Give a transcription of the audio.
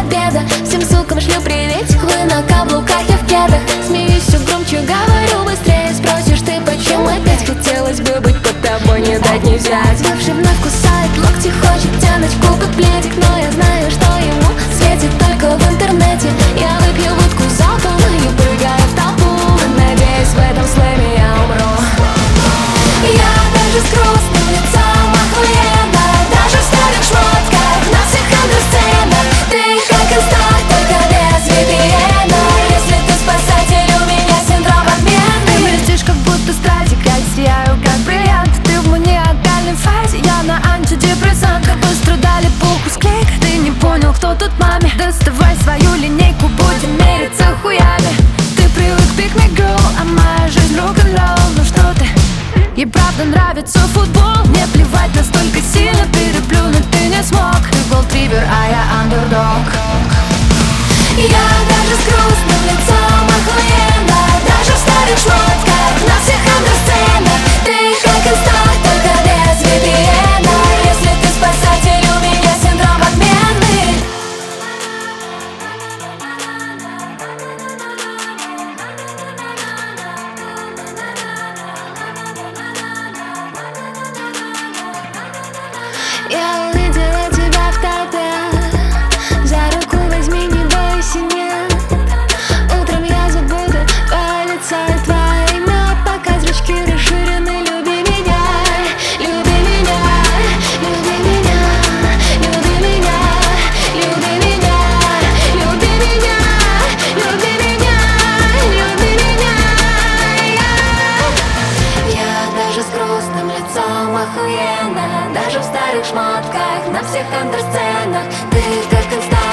победа. Всем сукам шлю приветик, вы на каблуках, я в кедах. Смеюсь все громче, говорю быстрее. Спросишь ты, почему опять? Хотелось бы быть под тобой, не дать не взять. Бывший вновь кусает локти, хочет тянуть в губы пледик, но я знаю, что ему светит только в интернете. Я выпью водку залпом и прыгаю в толпу, надеюсь, в этом слэме я умру. Я даже с грустным лицом охуенно, даже в старых шмотках, на всех андерсценах. Ты как инста, только без VPN. Если ты спасатель, у меня синдром обмены. Ты блестишь, как будто стразик, я сияю, как бриллиант. Ты в маниакальной фазе, я на антидепрессантах. Быстро дали пуху склейка, ты не понял, кто тут маме. Доставай свою линейку, будем мериться хуями. Ты привык pick me girl, а моя жизнь рок-н-ролл. Ну что ты? Ей правда нравится футбол. Мне плевать, настолько сильно переплюнуть ты не смог. Ты голдривер, а я андердог. Я даже с грустным лицом охуенно, даже в старых шмотках, на всех андерсценах. Ты как инста, только без VPN. Если ты спасатель, у меня синдром отмены. Я увидела тебя в толпе, за руку возьми, не бойся, нет. Утром я забуду твое лицо и твое имя, пока зрачки расширены. Люби меня, люби меня, люби меня, люби меня, люби меня, люби меня, люби меня, люби меня. Я даже с грустным лицом охуенно, даже в старых шмотках, на всех андерсценах. Ты как инста,